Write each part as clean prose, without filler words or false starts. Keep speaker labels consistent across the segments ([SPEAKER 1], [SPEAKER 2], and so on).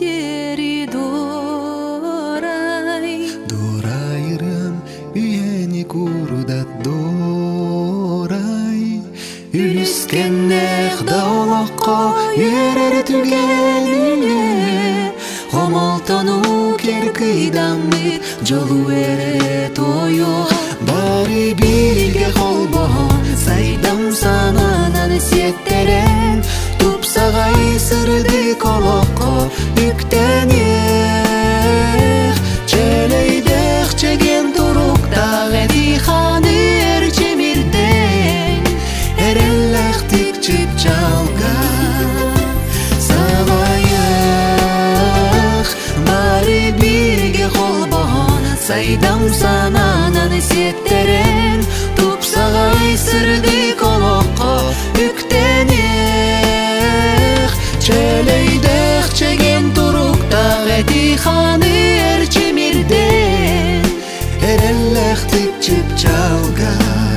[SPEAKER 1] дери дорай.
[SPEAKER 2] Дорайырым үйени курдат дорай. Үліскеннех да олаққа ерер түгеніне. Қомалтану керкидамы жолу эре тойо. Бары бирге қолбаған сайдам сананан сеттерен. Тупсағай сырды колоққа үктенех. Челейдех чеген туруктақ эдиханы эрчемирден. Эрелләхтик чип чалга савайық. Бары бирге қолбаған сайдам сананан сеттерен. Тупсағай сырды колоққа үктенех. Челейдех чеген туруктақ эдиханы эрчемирден. Эрелләхтик чип чалга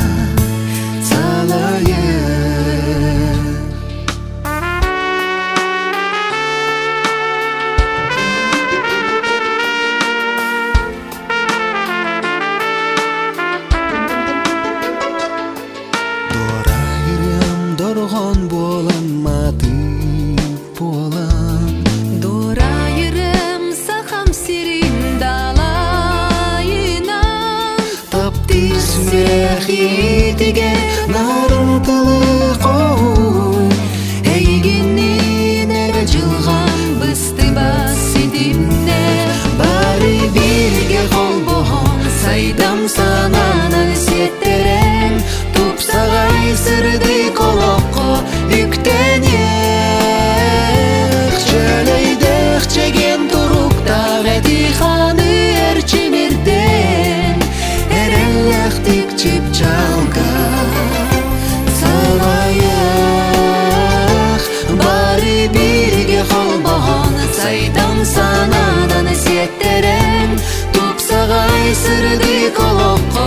[SPEAKER 2] Дорған болан матып болан.
[SPEAKER 1] Дорайырым сахам сирин далайынан.
[SPEAKER 2] Таптыр сүрәхитіге нарынтылы қой. Әйгеннен әрі жылған бұсты басидимне. Бары бірге қол болған сайдам сананан сеттерен. Тупсағай сырды колоққа үктенех. Челейдех чеген туруктақ эдиханы эрчемирден. Эрелләхтик чип чалга савайық. Бары бирге қолбаған сайдам сананан сеттерен. Тупсағай сырды колоққа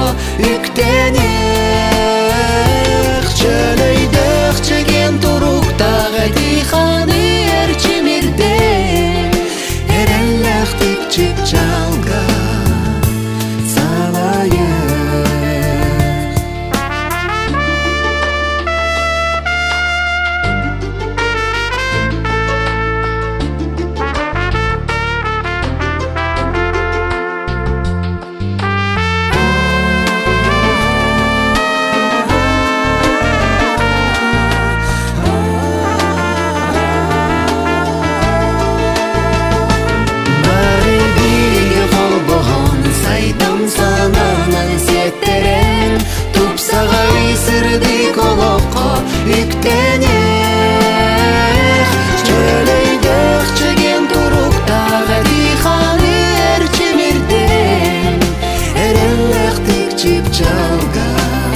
[SPEAKER 2] үктенех. Челейдех чеген туруктақ эдиханы эрчемирден. Эрелләхтик чип чалга савайық. Тупсағай сырды колоққа үктенех. Челейдех чеген туруктақ эдиханы эрчемирден. Эрелләхтик чип чалга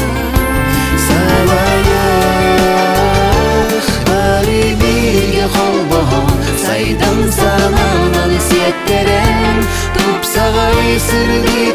[SPEAKER 2] савайық. Бары бирге қолбаған сайдам сананан сеттерен. Тупсағай сырды